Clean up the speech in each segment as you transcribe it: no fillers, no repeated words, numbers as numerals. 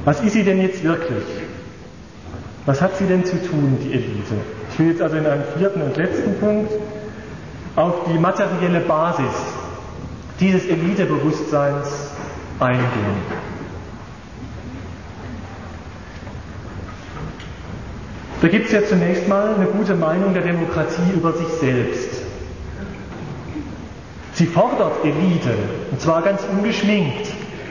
Was ist sie denn jetzt wirklich? Was hat sie denn zu tun, die Elite? Ich will jetzt also in einem vierten und letzten Punkt auf die materielle Basis dieses Elitebewusstseins eingehen. Da gibt es ja zunächst mal eine gute Meinung der Demokratie über sich selbst. Sie fordert Elite, und zwar ganz ungeschminkt.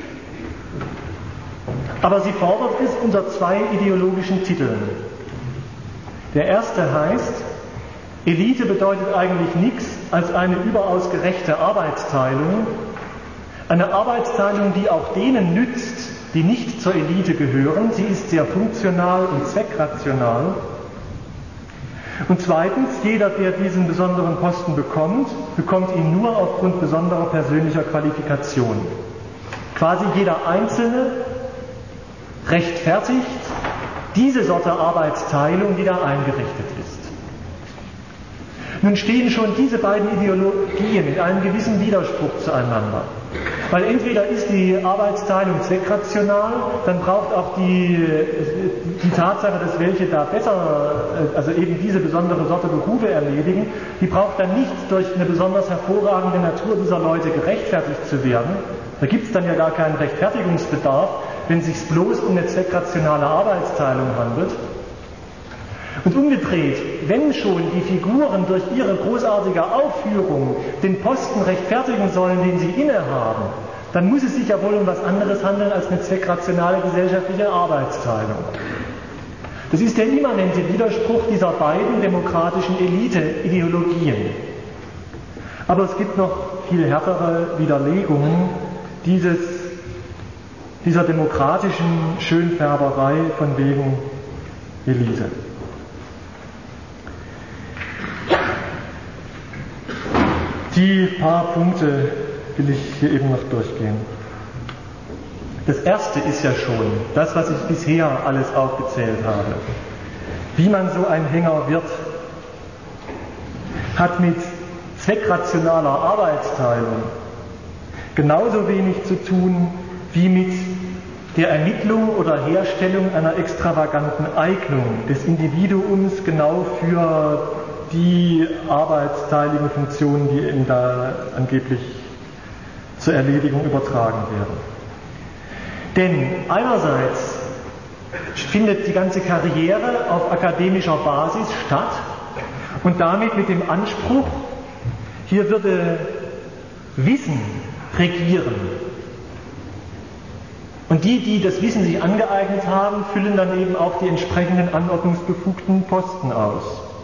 Aber sie fordert es unter zwei ideologischen Titeln. Der erste heißt, Elite bedeutet eigentlich nichts als eine überaus gerechte Arbeitsteilung. Eine Arbeitsteilung, die auch denen nützt, die nicht zur Elite gehören. Sie ist sehr funktional und zweckrational. Und zweitens, jeder, der diesen besonderen Posten bekommt, bekommt ihn nur aufgrund besonderer persönlicher Qualifikation. Quasi jeder Einzelne rechtfertigt diese Sorte Arbeitsteilung, die da eingerichtet ist. Nun stehen schon diese beiden Ideologien in einem gewissen Widerspruch zueinander. Weil entweder ist die Arbeitsteilung zweckrational, dann braucht auch die Tatsache, dass welche da besser, also eben diese besondere Sorte Berufe erledigen, die braucht dann nicht durch eine besonders hervorragende Natur dieser Leute gerechtfertigt zu werden. Da gibt es dann ja gar keinen Rechtfertigungsbedarf, wenn es sich bloß um eine zweckrationale Arbeitsteilung handelt. Und umgedreht, wenn schon die Figuren durch ihre großartige Aufführung den Posten rechtfertigen sollen, den sie innehaben, dann muss es sich ja wohl um was anderes handeln als eine zweckrationale gesellschaftliche Arbeitsteilung. Das ist der immanente Widerspruch dieser beiden demokratischen Elite-Ideologien. Aber es gibt noch viel härtere Widerlegungen dieser demokratischen Schönfärberei von wegen Elite. Die paar Punkte will ich hier eben noch durchgehen. Das erste ist ja schon das, was ich bisher alles aufgezählt habe. Wie man so ein Hänger wird, hat mit zweckrationaler Arbeitsteilung genauso wenig zu tun wie mit der Ermittlung oder Herstellung einer extravaganten Eignung des Individuums genau für die arbeitsteiligen Funktionen, die ihm da angeblich zur Erledigung übertragen werden. Denn einerseits findet die ganze Karriere auf akademischer Basis statt und damit mit dem Anspruch, hier würde Wissen regieren. Und die das Wissen sich angeeignet haben, füllen dann eben auch die entsprechenden anordnungsbefugten Posten aus.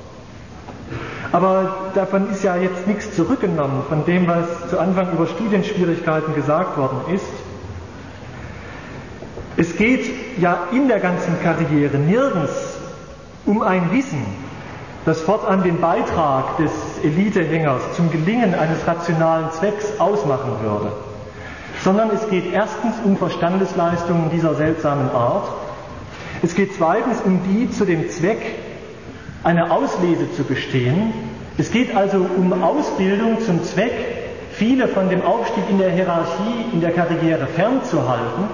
Aber davon ist ja jetzt nichts zurückgenommen von dem, was zu Anfang über Studienschwierigkeiten gesagt worden ist. Es geht ja in der ganzen Karriere nirgends um ein Wissen, das fortan den Beitrag des Elitehängers zum Gelingen eines rationalen Zwecks ausmachen würde, sondern es geht erstens um Verstandesleistungen dieser seltsamen Art. Es geht zweitens um die zu dem Zweck, eine Auslese zu bestehen. Es geht also um Ausbildung zum Zweck, viele von dem Aufstieg in der Hierarchie, in der Karriere fernzuhalten.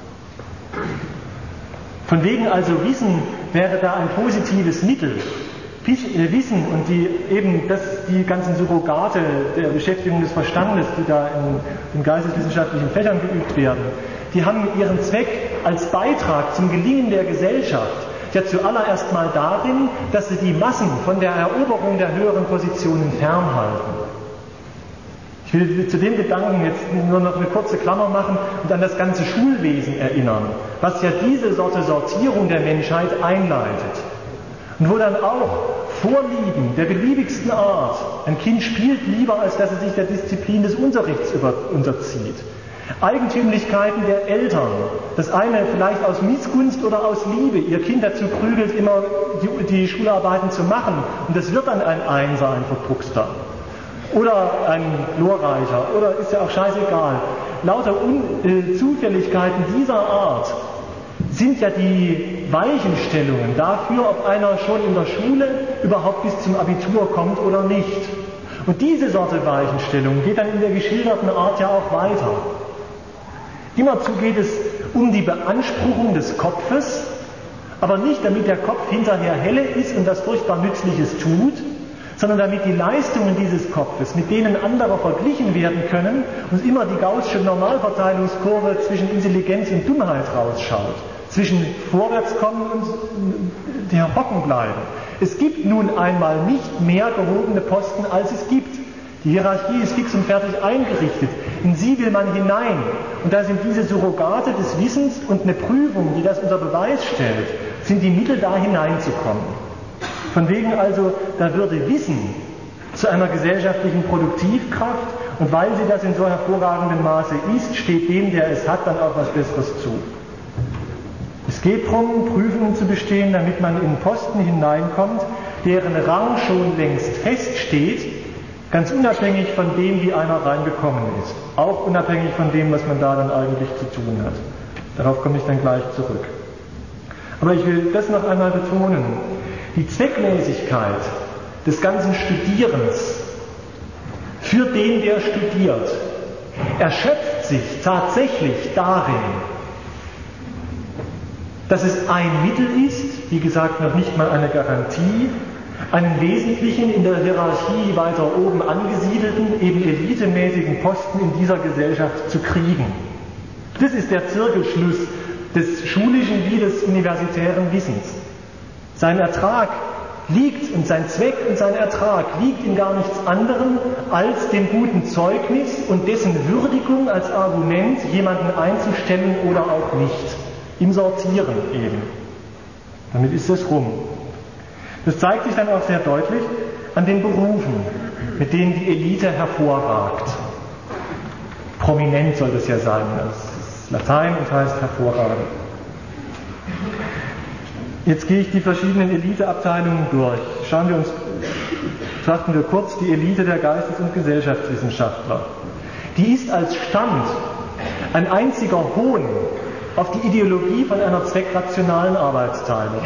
Von wegen also Wissen wäre da ein positives Mittel. Wissen und die ganzen Surrogate der Beschäftigung des Verstandes, die da in den geisteswissenschaftlichen Fächern geübt werden, die haben ihren Zweck als Beitrag zum Gelingen der Gesellschaft ja zuallererst mal darin, dass sie die Massen von der Eroberung der höheren Positionen fernhalten. Ich will zu dem Gedanken jetzt nur noch eine kurze Klammer machen und an das ganze Schulwesen erinnern, was ja diese Sorte Sortierung der Menschheit einleitet. Und wo dann auch Vorlieben der beliebigsten Art, ein Kind spielt lieber, als dass es sich der Disziplin des Unterrichts unterzieht. Eigentümlichkeiten der Eltern, das eine vielleicht aus Missgunst oder aus Liebe ihr Kind dazu prügelt, immer die Schularbeiten zu machen, und das wird dann ein Einser, ein Verpuxter. Oder ein Glorreicher, oder ist ja auch scheißegal. Lauter Zufälligkeiten dieser Art sind ja die Weichenstellungen dafür, ob einer schon in der Schule überhaupt bis zum Abitur kommt oder nicht. Und diese Sorte Weichenstellung geht dann in der geschilderten Art ja auch weiter. Immerzu geht es um die Beanspruchung des Kopfes, aber nicht damit der Kopf hinterher helle ist und das furchtbar Nützliches tut, sondern damit die Leistungen dieses Kopfes mit denen anderer verglichen werden können und immer die gaußsche Normalverteilungskurve zwischen Intelligenz und Dummheit rausschaut, zwischen Vorwärtskommen und Hocken bleiben. Es gibt nun einmal nicht mehr gehobene Posten, als es gibt. Die Hierarchie ist fix und fertig eingerichtet. In sie will man hinein. Und da sind diese Surrogate des Wissens und eine Prüfung, die das unter Beweis stellt, sind die Mittel, da hineinzukommen. Von wegen also, da würde Wissen zu einer gesellschaftlichen Produktivkraft, und weil sie das in so hervorragendem Maße ist, steht dem, der es hat, dann auch was Besseres zu. Es geht darum, Prüfungen zu bestehen, damit man in Posten hineinkommt, deren Rang schon längst feststeht, ganz unabhängig von dem, wie einer reingekommen ist. Auch unabhängig von dem, was man da dann eigentlich zu tun hat. Darauf komme ich dann gleich zurück. Aber ich will das noch einmal betonen. Die Zweckmäßigkeit des ganzen Studierens für den, der studiert, erschöpft sich tatsächlich darin, dass es ein Mittel ist, wie gesagt noch nicht mal eine Garantie, einen wesentlichen in der Hierarchie weiter oben angesiedelten, eben elitemäßigen Posten in dieser Gesellschaft zu kriegen. Das ist der Zirkelschluss des schulischen wie des universitären Wissens. Sein Ertrag liegt und sein Zweck und sein Ertrag liegt in gar nichts anderem als dem guten Zeugnis und dessen Würdigung als Argument, jemanden einzustellen oder auch nicht. Im Sortieren eben. Damit ist es rum. Das zeigt sich dann auch sehr deutlich an den Berufen, mit denen die Elite hervorragt. Prominent soll das ja sein. Das ist Latein und heißt hervorragend. Jetzt gehe ich die verschiedenen Eliteabteilungen durch. Betrachten wir kurz die Elite der Geistes- und Gesellschaftswissenschaftler. Die ist als Stand ein einziger Hohn auf die Ideologie von einer zweckrationalen Arbeitsteilung.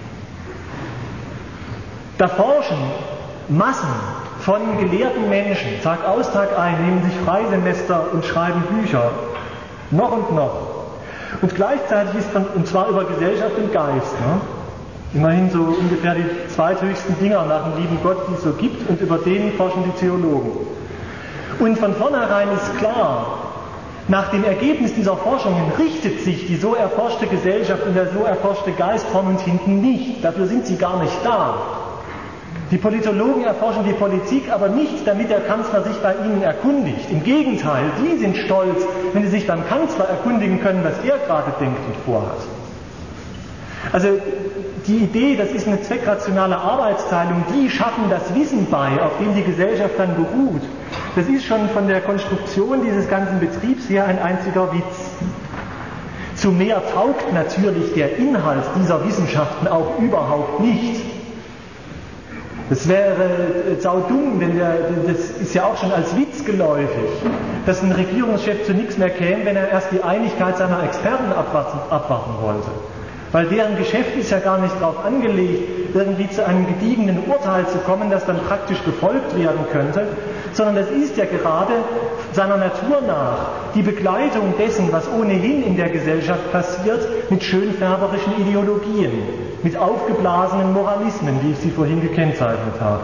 Da forschen Massen von gelehrten Menschen, Tag aus, Tag ein, nehmen sich Freisemester und schreiben Bücher. Noch und noch. Und gleichzeitig ist dann, und zwar über Gesellschaft und Geist, immerhin so ungefähr die zweithöchsten Dinger nach dem lieben Gott, die es so gibt, und über den forschen die Theologen. Und von vornherein ist klar, nach dem Ergebnis dieser Forschungen richtet sich die so erforschte Gesellschaft und der so erforschte Geist vorn und hinten nicht. Dafür sind sie gar nicht da. Die Politologen erforschen die Politik, aber nicht, damit der Kanzler sich bei ihnen erkundigt. Im Gegenteil, die sind stolz, wenn sie sich beim Kanzler erkundigen können, was er gerade denkt und vorhat. Also die Idee, das ist eine zweckrationale Arbeitsteilung, die schaffen das Wissen bei, auf dem die Gesellschaft dann beruht. Das ist schon von der Konstruktion dieses ganzen Betriebs her ein einziger Witz. Zu mehr taugt natürlich der Inhalt dieser Wissenschaften auch überhaupt nicht. Das wäre saudumm, denn das ist ja auch schon als Witz geläufig, dass ein Regierungschef zu nichts mehr käme, wenn er erst die Einigkeit seiner Experten abwarten wollte. Weil deren Geschäft ist ja gar nicht darauf angelegt, irgendwie zu einem gediegenen Urteil zu kommen, das dann praktisch befolgt werden könnte, sondern das ist ja gerade seiner Natur nach die Begleitung dessen, was ohnehin in der Gesellschaft passiert, mit schönfärberischen Ideologien, mit aufgeblasenen Moralismen, wie ich sie vorhin gekennzeichnet habe.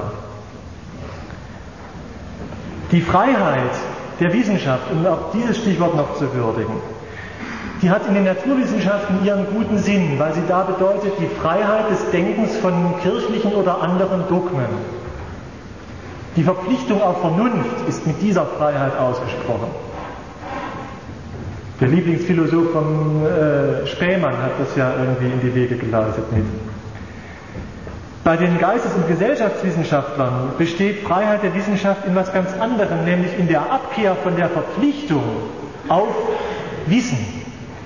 Die Freiheit der Wissenschaft, um auch dieses Stichwort noch zu würdigen, die hat in den Naturwissenschaften ihren guten Sinn, weil sie da bedeutet die Freiheit des Denkens von kirchlichen oder anderen Dogmen. Die Verpflichtung auf Vernunft ist mit dieser Freiheit ausgesprochen. Der Lieblingsphilosoph von Spähmann hat das ja irgendwie in die Wege geleitet mit. Bei den Geistes- und Gesellschaftswissenschaftlern besteht Freiheit der Wissenschaft in was ganz anderem, nämlich in der Abkehr von der Verpflichtung auf Wissen.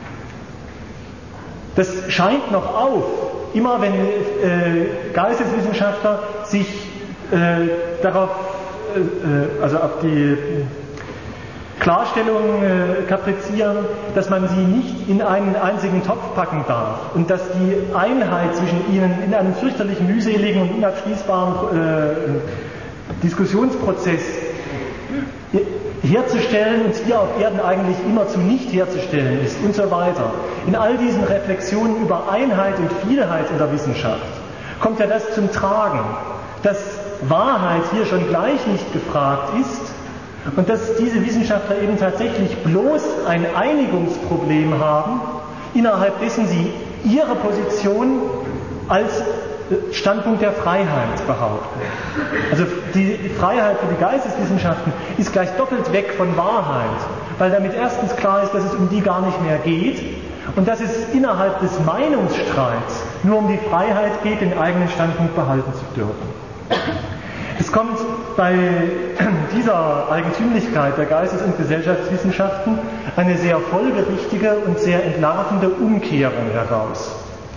Das scheint noch auf, immer wenn Geisteswissenschaftler sich darauf, also auf die Klarstellung kaprizieren, dass man sie nicht in einen einzigen Topf packen darf und dass die Einheit zwischen ihnen in einem fürchterlich mühseligen und unabschließbaren Diskussionsprozess herzustellen und hier auf Erden eigentlich immerzu nicht herzustellen ist und so weiter. In all diesen Reflexionen über Einheit und Vielheit in der Wissenschaft kommt ja das zum Tragen, dass Wahrheit hier schon gleich nicht gefragt ist und dass diese Wissenschaftler eben tatsächlich bloß ein Einigungsproblem haben, innerhalb dessen sie ihre Position als Standpunkt der Freiheit behaupten. Also die Freiheit für die Geisteswissenschaften ist gleich doppelt weg von Wahrheit, weil damit erstens klar ist, dass es um die gar nicht mehr geht und dass es innerhalb des Meinungsstreits nur um die Freiheit geht, den eigenen Standpunkt behalten zu dürfen. Es kommt bei dieser Eigentümlichkeit der Geistes- und Gesellschaftswissenschaften eine sehr folgerichtige und sehr entlarvende Umkehrung heraus.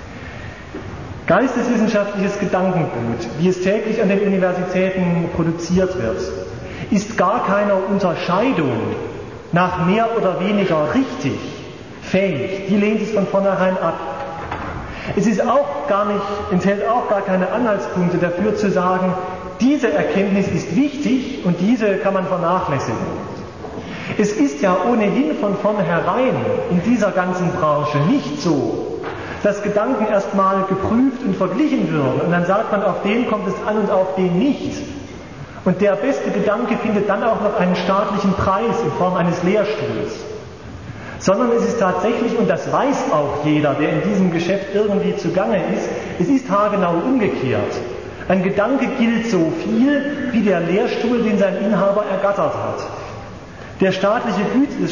Geisteswissenschaftliches Gedankengut, wie es täglich an den Universitäten produziert wird, ist gar keiner Unterscheidung nach mehr oder weniger richtig fähig. Die lehnt es von vornherein ab. Es ist auch enthält auch gar keine Anhaltspunkte dafür zu sagen, diese Erkenntnis ist wichtig und diese kann man vernachlässigen. Es ist ja ohnehin von vornherein in dieser ganzen Branche nicht so, dass Gedanken erstmal geprüft und verglichen würden und dann sagt man, auf den kommt es an und auf den nicht. Und der beste Gedanke findet dann auch noch einen staatlichen Preis in Form eines Lehrstuhls. Sondern es ist tatsächlich, und das weiß auch jeder, der in diesem Geschäft irgendwie zugange ist, es ist haargenau umgekehrt. Ein Gedanke gilt so viel wie der Lehrstuhl, den sein Inhaber ergattert hat. Das staatliche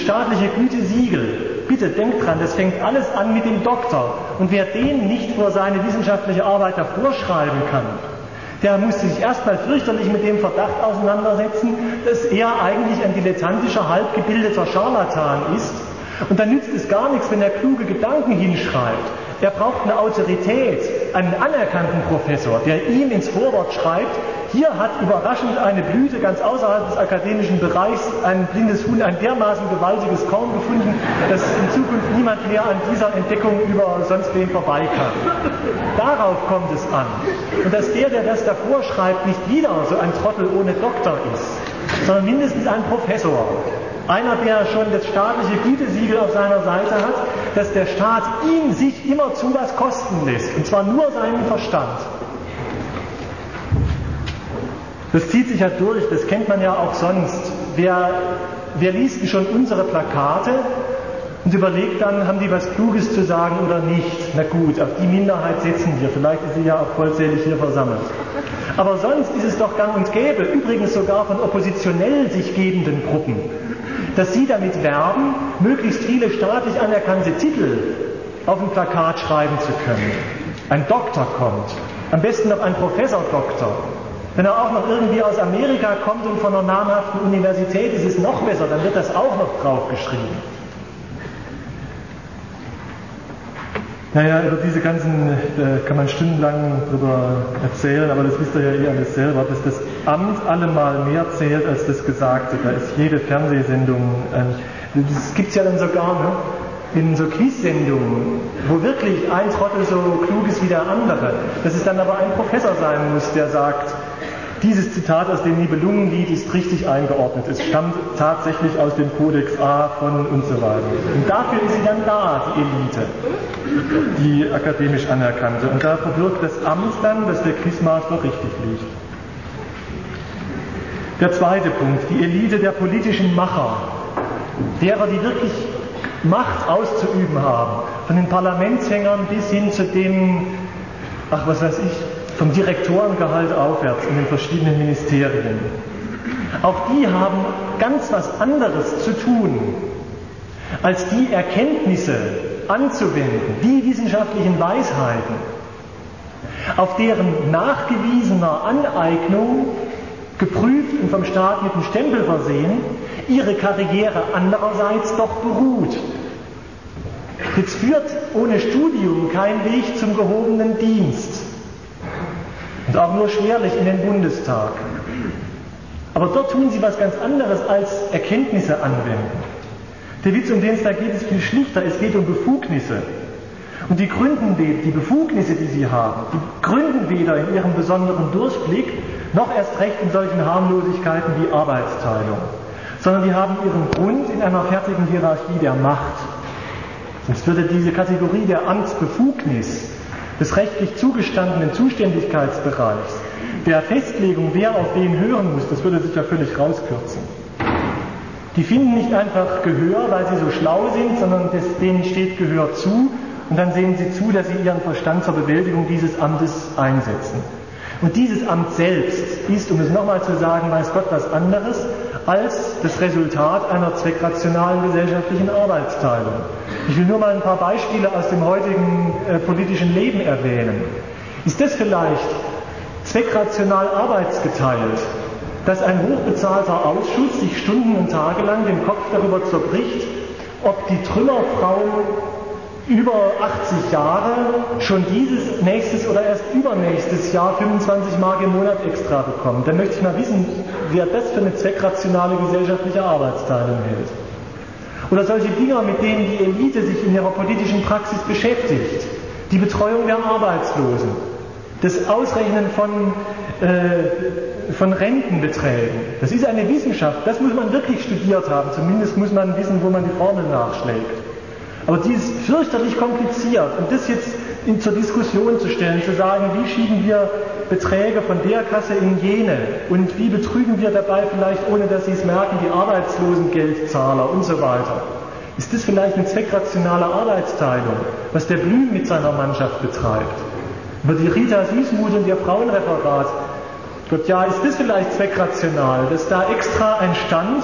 Gütesiegel, bitte denkt dran, das fängt alles an mit dem Doktor. Und wer den nicht vor seine wissenschaftliche Arbeit hervorschreiben kann, der muss sich erstmal fürchterlich mit dem Verdacht auseinandersetzen, dass er eigentlich ein dilettantischer, halbgebildeter Scharlatan ist. Und dann nützt es gar nichts, wenn er kluge Gedanken hinschreibt. Er braucht eine Autorität, einen anerkannten Professor, der ihm ins Vorwort schreibt, hier hat überraschend eine Blüte ganz außerhalb des akademischen Bereichs ein blindes Huhn ein dermaßen gewaltiges Korn gefunden, dass in Zukunft niemand mehr an dieser Entdeckung über sonst wen vorbeikam. Darauf kommt es an. Und dass der das davor schreibt, nicht wieder so ein Trottel ohne Doktor ist, sondern mindestens ein Professor. Einer, der schon das staatliche Gütesiegel auf seiner Seite hat, dass der Staat ihn sich immerzu was kosten lässt, und zwar nur seinen Verstand. Das zieht sich ja durch, das kennt man ja auch sonst. Wer liest denn schon unsere Plakate und überlegt dann, haben die was Kluges zu sagen oder nicht? Na gut, auf die Minderheit setzen wir, vielleicht ist sie ja auch vollzählig hier versammelt. Aber sonst ist es doch gang und gäbe, übrigens sogar von oppositionell sich gebenden Gruppen, dass sie damit werben, möglichst viele staatlich anerkannte Titel auf ein Plakat schreiben zu können. Ein Doktor kommt, am besten noch ein Professor-Doktor. Wenn er auch noch irgendwie aus Amerika kommt und von einer namhaften Universität, ist es noch besser, dann wird das auch noch draufgeschrieben. Naja, über diese ganzen, kann man stundenlang drüber erzählen, aber das wisst ihr ja eh alles selber, dass das Amt allemal mehr zählt als das Gesagte. Da ist jede Fernsehsendung, das gibt's ja dann sogar, ne? In so Quiz-Sendungen, wo wirklich ein Trottel so klug ist wie der andere, dass es dann aber ein Professor sein muss, der sagt, dieses Zitat aus dem Nibelungenlied ist richtig eingeordnet. Es stammt tatsächlich aus dem Kodex A von und so weiter. Und dafür ist sie dann da, die Elite, die akademisch anerkannte. Und da verbirgt das Amt dann, dass der Quizmaster richtig liegt. Der zweite Punkt, die Elite der politischen Macher, derer, die wirklich Macht auszuüben haben, von den Parlamentshängern bis hin zu dem, vom Direktorengehalt aufwärts in den verschiedenen Ministerien. Auch die haben ganz was anderes zu tun, als die Erkenntnisse anzuwenden, die wissenschaftlichen Weisheiten, auf deren nachgewiesener Aneignung, geprüft und vom Staat mit einem Stempel versehen, ihre Karriere andererseits doch beruht. Jetzt führt ohne Studium kein Weg zum gehobenen Dienst. Und auch nur schwerlich in den Bundestag. Aber dort tun sie was ganz anderes als Erkenntnisse anwenden. Der Witz, um den es da geht, ist viel schlichter. Es geht um Befugnisse. Und die Befugnisse, die sie haben, die gründen weder in ihrem besonderen Durchblick, noch erst recht in solchen Harmlosigkeiten wie Arbeitsteilung, sondern die haben ihren Grund in einer fertigen Hierarchie der Macht. Sonst würde diese Kategorie der Amtsbefugnis, des rechtlich zugestandenen Zuständigkeitsbereichs, der Festlegung, wer auf wen hören muss, das würde sich ja völlig rauskürzen. Die finden nicht einfach Gehör, weil sie so schlau sind, sondern denen steht Gehör zu und dann sehen sie zu, dass sie ihren Verstand zur Bewältigung dieses Amtes einsetzen. Und dieses Amt selbst ist, um es nochmal zu sagen, weiß Gott was anderes als das Resultat einer zweckrationalen gesellschaftlichen Arbeitsteilung. Ich will nur mal ein paar Beispiele aus dem heutigen politischen Leben erwähnen. Ist das vielleicht zweckrational arbeitsgeteilt, dass ein hochbezahlter Ausschuss sich Stunden und Tage lang den Kopf darüber zerbricht, ob die Trümmerfrauen über 80 Jahre schon dieses, nächstes oder erst übernächstes Jahr 25 Mark im Monat extra bekommen? Dann möchte ich mal wissen, wer das für eine zweckrationale gesellschaftliche Arbeitsteilung hält. Oder solche Dinge, mit denen die Elite sich in ihrer politischen Praxis beschäftigt. Die Betreuung der Arbeitslosen, das Ausrechnen von Rentenbeträgen. Das ist eine Wissenschaft, das muss man wirklich studiert haben. Zumindest muss man wissen, wo man die Formel nachschlägt. Aber die ist fürchterlich kompliziert. Und das jetzt zur Diskussion zu stellen, zu sagen, wie schieben wir Beträge von der Kasse in jene und wie betrügen wir dabei vielleicht, ohne dass sie es merken, die Arbeitslosengeldzahler und so weiter. Ist das vielleicht eine zweckrationale Arbeitsteilung, was der Blüm mit seiner Mannschaft betreibt? Über die Rita Süßmuth und ihr Frauenreferat. Gott, ja, ist das vielleicht zweckrational, dass da extra ein Stand,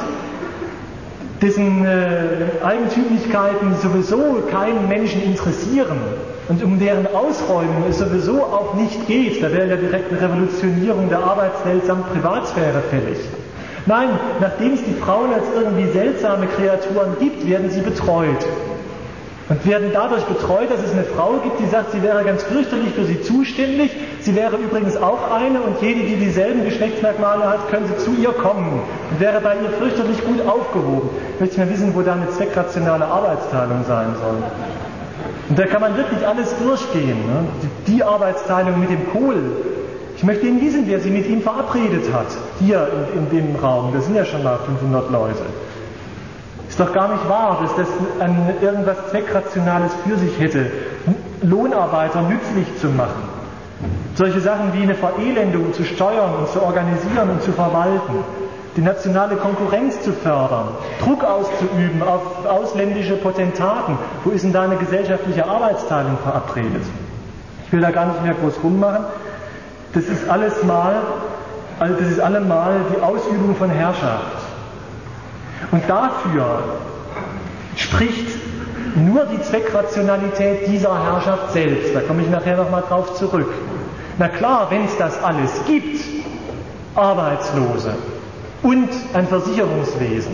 dessen Eigentümlichkeiten sowieso keinen Menschen interessieren und um deren Ausräumung es sowieso auch nicht geht, da wäre ja direkt eine Revolutionierung der Arbeitswelt samt Privatsphäre fällig. Nein, nachdem es die Frauen als irgendwie seltsame Kreaturen gibt, werden sie betreut. Und werden dadurch betreut, dass es eine Frau gibt, die sagt, sie wäre ganz fürchterlich für sie zuständig. Sie wäre übrigens auch eine und jede, die dieselben Geschlechtsmerkmale hat, können sie zu ihr kommen und wäre bei ihr fürchterlich gut aufgehoben. Ich möchte mal wissen, wo da eine zweckrationale Arbeitsteilung sein soll. Und da kann man wirklich alles durchgehen. Ne? Die Arbeitsteilung mit dem Kohl. Ich möchte Ihnen wissen, wer sie mit ihm verabredet hat, hier in dem Raum. Das sind ja schon mal 500 Leute. Ist doch gar nicht wahr, dass das irgendwas Zweckrationales für sich hätte, Lohnarbeiter nützlich zu machen. Solche Sachen wie eine Verelendung zu steuern und zu organisieren und zu verwalten, die nationale Konkurrenz zu fördern, Druck auszuüben auf ausländische Potentaten. Wo ist denn da eine gesellschaftliche Arbeitsteilung verabredet? Ich will da gar nicht mehr groß rummachen. Das ist allemal die Ausübung von Herrschaft. Und dafür spricht nur die Zweckrationalität dieser Herrschaft selbst. Da komme ich nachher nochmal drauf zurück. Na klar, wenn es das alles gibt, Arbeitslose und ein Versicherungswesen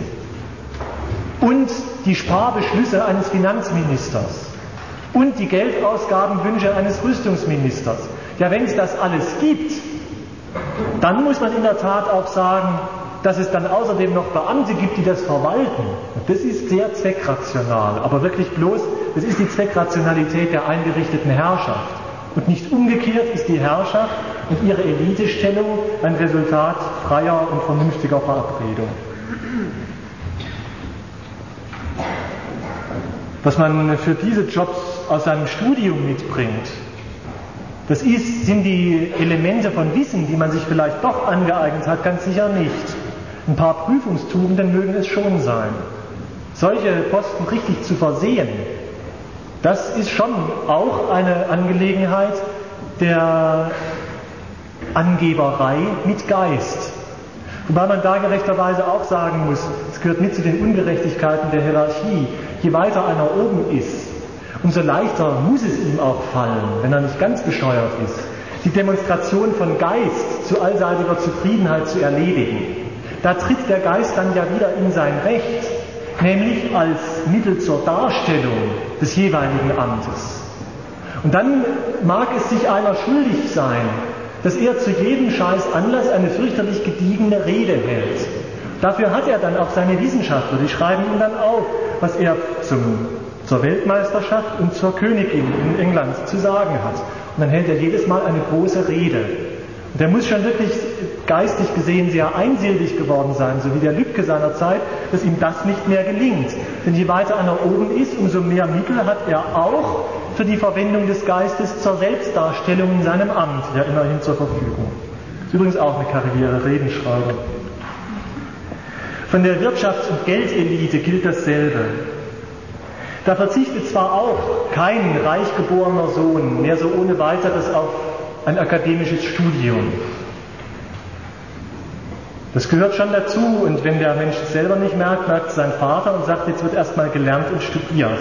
und die Sparbeschlüsse eines Finanzministers und die Geldausgabenwünsche eines Rüstungsministers, ja, wenn es das alles gibt, dann muss man in der Tat auch sagen, dass es dann außerdem noch Beamte gibt, die das verwalten. Und das ist sehr zweckrational, aber wirklich bloß, das ist die Zweckrationalität der eingerichteten Herrschaft. Und nicht umgekehrt ist die Herrschaft und ihre Elitestellung ein Resultat freier und vernünftiger Verabredung. Was man für diese Jobs aus seinem Studium mitbringt, das sind die Elemente von Wissen, die man sich vielleicht doch angeeignet hat, ganz sicher nicht. Ein paar Prüfungstugenden mögen es schon sein. Solche Posten richtig zu versehen, das ist schon auch eine Angelegenheit der Angeberei mit Geist. Wobei man da gerechterweise auch sagen muss, es gehört mit zu den Ungerechtigkeiten der Hierarchie. Je weiter einer oben ist, umso leichter muss es ihm auch fallen, wenn er nicht ganz bescheuert ist, die Demonstration von Geist zu allseitiger Zufriedenheit zu erledigen. Da tritt der Geist dann ja wieder in sein Recht, nämlich als Mittel zur Darstellung des jeweiligen Amtes. Und dann mag es sich einer schuldig sein, dass er zu jedem Scheiß Anlass eine fürchterlich gediegene Rede hält. Dafür hat er dann auch seine Wissenschaftler, die schreiben ihm dann auf, was er zur Weltmeisterschaft und zur Königin in England zu sagen hat. Und dann hält er jedes Mal eine große Rede. Der muss schon wirklich geistig gesehen sehr einsilbig geworden sein, so wie der Lübke seiner Zeit, dass ihm das nicht mehr gelingt. Denn je weiter einer oben ist, umso mehr Mittel hat er auch für die Verwendung des Geistes zur Selbstdarstellung in seinem Amt ja immerhin zur Verfügung. Ist übrigens auch eine Karriere, Redenschreiber. Von der Wirtschafts- und Geldelite gilt dasselbe. Da verzichtet zwar auch kein reich geborener Sohn mehr so ohne weiteres auf ein akademisches Studium. Das gehört schon dazu, und wenn der Mensch es selber nicht merkt, merkt es sein Vater und sagt, jetzt wird erstmal gelernt und studiert.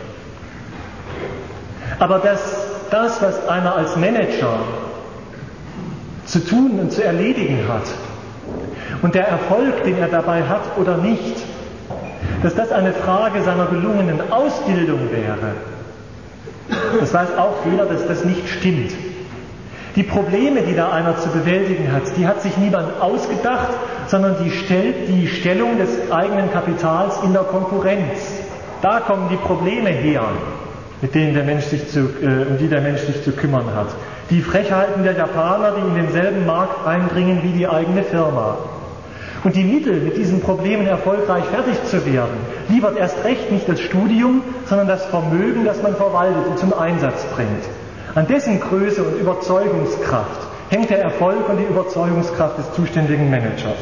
Aber das, was einer als Manager zu tun und zu erledigen hat, und der Erfolg, den er dabei hat oder nicht, dass das eine Frage seiner gelungenen Ausbildung wäre, das weiß auch jeder, dass das nicht stimmt. Die Probleme, die da einer zu bewältigen hat, die hat sich niemand ausgedacht, sondern die Stellung des eigenen Kapitals in der Konkurrenz. Da kommen die Probleme her, um die der Mensch sich zu kümmern hat. Die Frechheiten der Japaner, die in denselben Markt eindringen wie die eigene Firma. Und die Mittel, mit diesen Problemen erfolgreich fertig zu werden, liefert erst recht nicht das Studium, sondern das Vermögen, das man verwaltet und zum Einsatz bringt. An dessen Größe und Überzeugungskraft hängt der Erfolg und die Überzeugungskraft des zuständigen Managers.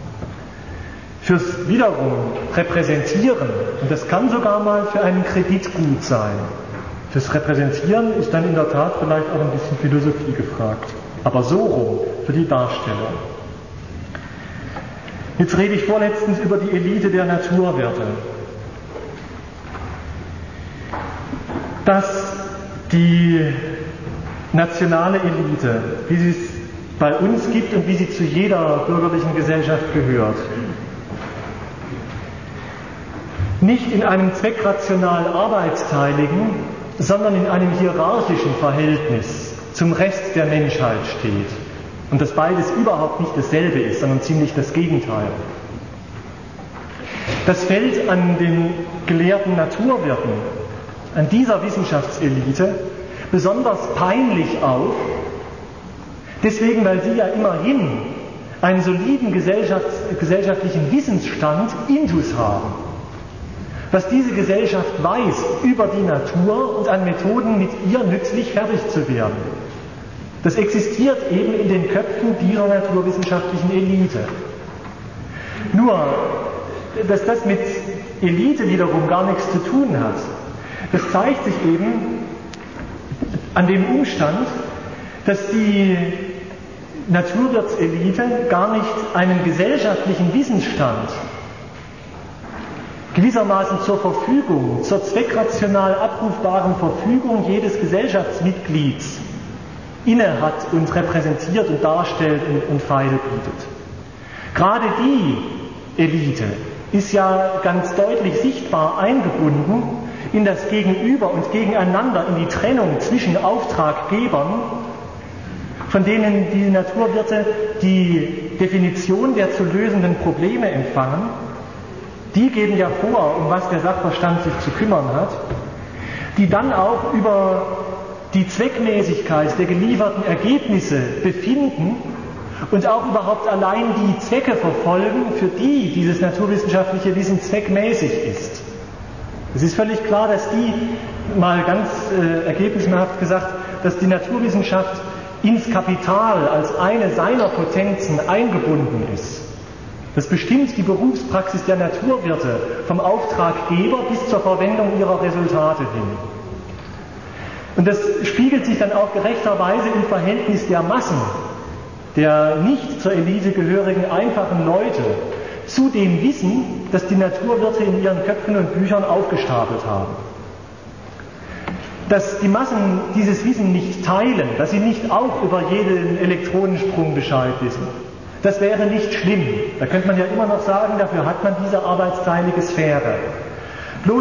Fürs wiederum Repräsentieren, und das kann sogar mal für einen Kredit gut sein, fürs Repräsentieren ist dann in der Tat vielleicht auch ein bisschen Philosophie gefragt. Aber so rum, für die Darstellung. Jetzt rede ich vorletztens über die Elite der Naturwirte. Dass die nationale Elite, wie sie es bei uns gibt und wie sie zu jeder bürgerlichen Gesellschaft gehört, nicht in einem zweckrational arbeitsteiligen, sondern in einem hierarchischen Verhältnis zum Rest der Menschheit steht. Und dass beides überhaupt nicht dasselbe ist, sondern ziemlich das Gegenteil. Das fällt an den gelehrten Naturwirten, an dieser Wissenschaftselite, besonders peinlich auf, deswegen, weil sie ja immerhin einen soliden gesellschaftlichen Wissensstand intus haben. Was diese Gesellschaft weiß über die Natur und an Methoden, mit ihr nützlich fertig zu werden. Das existiert eben in den Köpfen dieser naturwissenschaftlichen Elite. Nur, dass das mit Elite wiederum gar nichts zu tun hat, das zeigt sich eben an dem Umstand, dass die Naturwirtselite gar nicht einen gesellschaftlichen Wissensstand gewissermaßen zur Verfügung, zur zweckrational abrufbaren Verfügung jedes Gesellschaftsmitglieds inne hat und repräsentiert und darstellt und Pfeile bietet. Gerade die Elite ist ja ganz deutlich sichtbar eingebunden in das Gegenüber und Gegeneinander, in die Trennung zwischen Auftraggebern, von denen die Naturwirte die Definition der zu lösenden Probleme empfangen. Die geben ja vor, um was der Sachverstand sich zu kümmern hat, die dann auch über die Zweckmäßigkeit der gelieferten Ergebnisse befinden und auch überhaupt allein die Zwecke verfolgen, für die dieses naturwissenschaftliche Wissen zweckmäßig ist. Es ist völlig klar, dass die, mal ganz ergebnishaft gesagt, dass die Naturwissenschaft ins Kapital als eine seiner Potenzen eingebunden ist. Das bestimmt die Berufspraxis der Naturwirte vom Auftraggeber bis zur Verwendung ihrer Resultate hin. Und das spiegelt sich dann auch gerechterweise im Verhältnis der Massen, der nicht zur Elite gehörigen einfachen Leute, zu dem Wissen, das die Naturwirte in ihren Köpfen und Büchern aufgestapelt haben. Dass die Massen dieses Wissen nicht teilen, dass sie nicht auch über jeden Elektronensprung Bescheid wissen, das wäre nicht schlimm. Da könnte man ja immer noch sagen, dafür hat man diese arbeitsteilige Sphäre. Bloß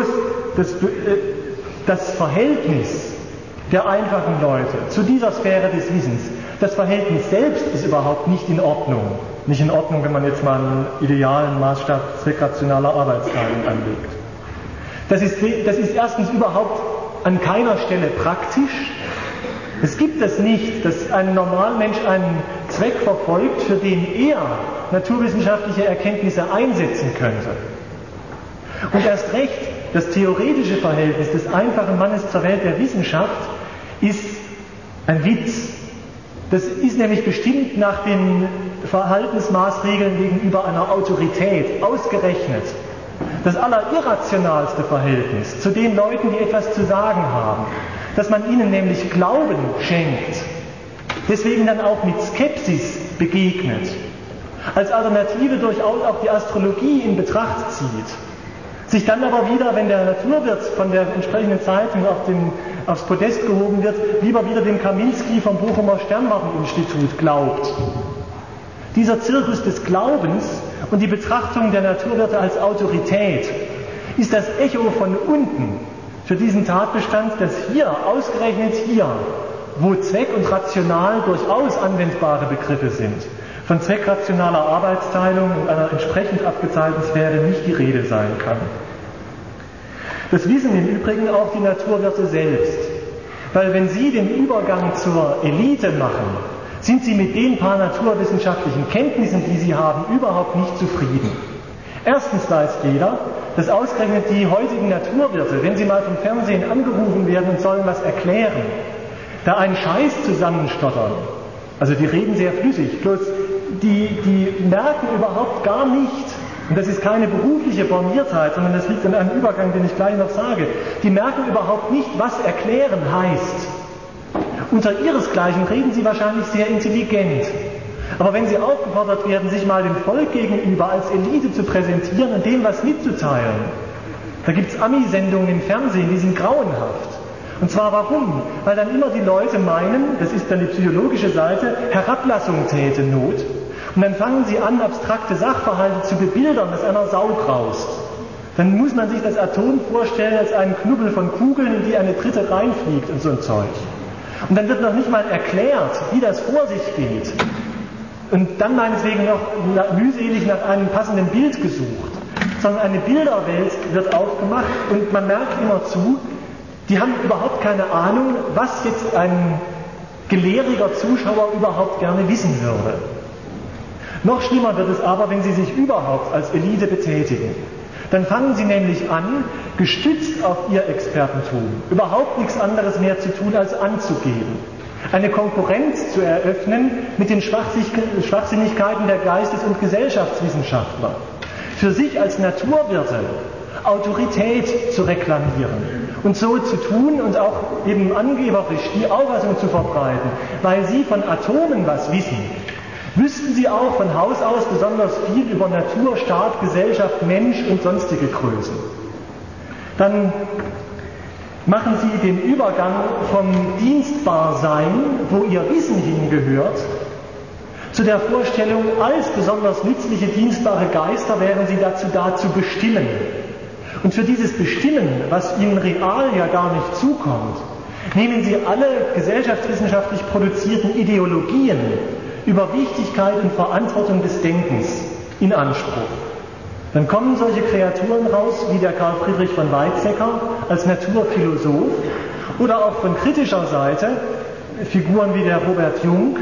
das Verhältnis der einfachen Leute zu dieser Sphäre des Wissens, das Verhältnis selbst ist überhaupt nicht in Ordnung. Nicht in Ordnung, wenn man jetzt mal einen idealen Maßstab zweckrationaler Arbeitsteilung anlegt. Das ist erstens überhaupt an keiner Stelle praktisch Es gibt es nicht, dass ein Normalmensch einen Zweck verfolgt, für den er naturwissenschaftliche Erkenntnisse einsetzen könnte. Und erst recht, das theoretische Verhältnis des einfachen Mannes zur Welt der Wissenschaft ist ein Witz. Das ist nämlich bestimmt nach den Verhaltensmaßregeln gegenüber einer Autorität, ausgerechnet das allerirrationalste Verhältnis zu den Leuten, die etwas zu sagen haben, dass man ihnen nämlich Glauben schenkt, deswegen dann auch mit Skepsis begegnet, als Alternative durchaus auch die Astrologie in Betracht zieht, sich dann aber wieder, wenn der Naturwirt von der entsprechenden Zeitung aufs Podest gehoben wird, lieber wieder dem Kaminski vom Bochumer Sternwarteninstitut glaubt. Dieser Zirkus des Glaubens und die Betrachtung der Naturwirte als Autorität ist das Echo von unten für diesen Tatbestand, dass hier, ausgerechnet hier, wo Zweck und Rational durchaus anwendbare Begriffe sind, von zweckrationaler Arbeitsteilung und einer entsprechend abgeteilten Sphäre nicht die Rede sein kann. Das wissen im Übrigen auch die Naturwirte selbst, weil wenn sie den Übergang zur Elite machen, sind sie mit den paar naturwissenschaftlichen Kenntnissen, die sie haben, überhaupt nicht zufrieden. Erstens weiß jeder, dass ausgerechnet die heutigen Naturwirte, wenn sie mal vom Fernsehen angerufen werden und sollen was erklären, da einen Scheiß zusammenstottern. Also die reden sehr flüssig, bloß die merken überhaupt gar nicht, und das ist keine berufliche Formiertheit, sondern das liegt an einem Übergang, den ich gleich noch sage, die merken überhaupt nicht, was erklären heißt. Unter ihresgleichen reden sie wahrscheinlich sehr intelligent. Aber wenn sie aufgefordert werden, sich mal dem Volk gegenüber als Elite zu präsentieren und dem was mitzuteilen, da gibt es Ami-Sendungen im Fernsehen, die sind grauenhaft. Und zwar warum? Weil dann immer die Leute meinen, das ist dann die psychologische Seite, Herablassung täte Not. Und dann fangen sie an, abstrakte Sachverhalte zu bebildern, dass einer Sau graust. Dann muss man sich das Atom vorstellen als einen Knubbel von Kugeln, in die eine dritte reinfliegt und so ein Zeug. Und dann wird noch nicht mal erklärt, wie das vor sich geht. Und dann meinetwegen noch mühselig nach einem passenden Bild gesucht. Sondern eine Bilderwelt wird aufgemacht und man merkt immer zu, die haben überhaupt keine Ahnung, was jetzt ein gelehriger Zuschauer überhaupt gerne wissen würde. Noch schlimmer wird es aber, wenn sie sich überhaupt als Elite betätigen. Dann fangen sie nämlich an, gestützt auf ihr Expertentum, überhaupt nichts anderes mehr zu tun, als anzugeben. Eine Konkurrenz zu eröffnen mit den Schwachsinnigkeiten der Geistes- und Gesellschaftswissenschaftler. Für sich als Naturwirte Autorität zu reklamieren und so zu tun und auch eben angeberisch die Auffassung zu verbreiten, weil sie von Atomen was wissen. Wüssten sie auch von Haus aus besonders viel über Natur, Staat, Gesellschaft, Mensch und sonstige Größen. Dann machen sie den Übergang vom Dienstbarsein, wo ihr Wissen hingehört, zu der Vorstellung, als besonders nützliche, dienstbare Geister wären sie dazu da, zu bestimmen. Und für dieses Bestimmen, was ihnen real ja gar nicht zukommt, nehmen sie alle gesellschaftswissenschaftlich produzierten Ideologien über Wichtigkeit und Verantwortung des Denkens in Anspruch. Dann kommen solche Kreaturen raus, wie der Karl Friedrich von Weizsäcker als Naturphilosoph oder auch von kritischer Seite Figuren wie der Robert Jung,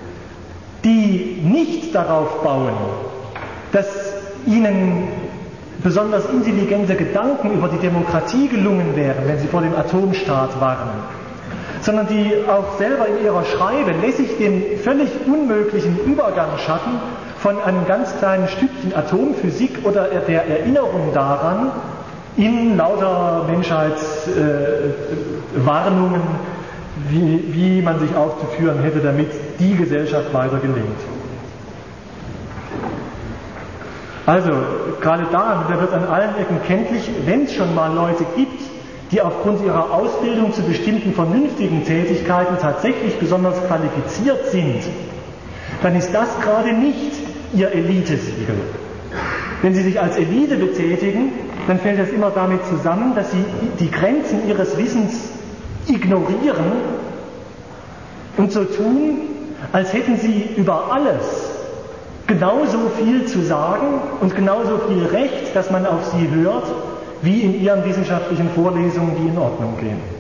die nicht darauf bauen, dass ihnen besonders intelligente Gedanken über die Demokratie gelungen wären, wenn sie vor dem Atomstaat warnen, sondern die auch selber in ihrer Schreibe lässig den völlig unmöglichen Übergang schaffen von einem ganz kleinen Stückchen Atomphysik oder der Erinnerung daran in lauter Menschheitswarnungen, wie man sich aufzuführen hätte, damit die Gesellschaft weiter gelingt. Also, gerade da wird an allen Ecken kenntlich, wenn es schon mal Leute gibt, die aufgrund ihrer Ausbildung zu bestimmten vernünftigen Tätigkeiten tatsächlich besonders qualifiziert sind, dann ist das gerade nicht ihr Elitesiegel. Wenn sie sich als Elite betätigen, dann fällt das immer damit zusammen, dass sie die Grenzen ihres Wissens ignorieren und so tun, als hätten sie über alles genauso viel zu sagen und genauso viel Recht, dass man auf sie hört, wie in ihren wissenschaftlichen Vorlesungen, die in Ordnung gehen.